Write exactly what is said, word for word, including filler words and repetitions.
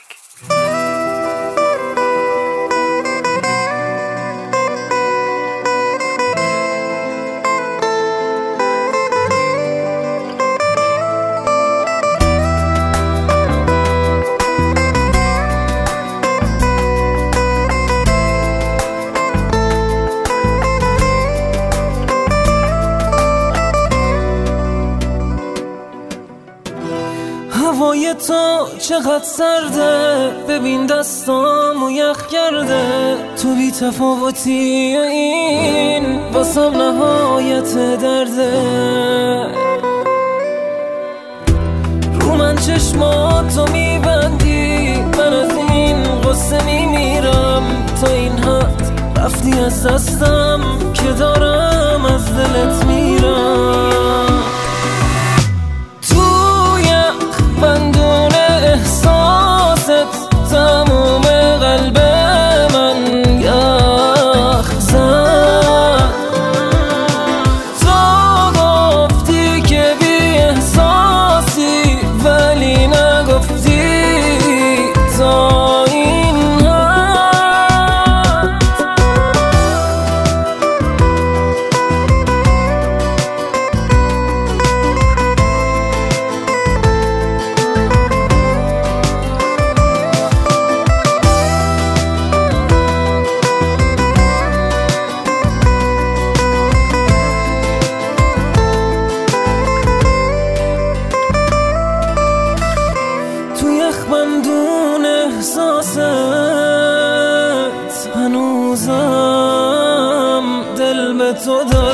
هوای تو چقدر سرده، ببین دستامو یخ کرده. تو بی تفاوتی این واسم نهایت درده. رو من چشماتو میبندی، من از این قصه میمیرم. تا این حد رفتی از دستم که دارم از دلت میرم. بندون احساست تموم قلب من یخ زد. تو گفتی که بی احساسی، ولی نگفتی تا این حد. بندون احساست هنوزم دل به تو دارم.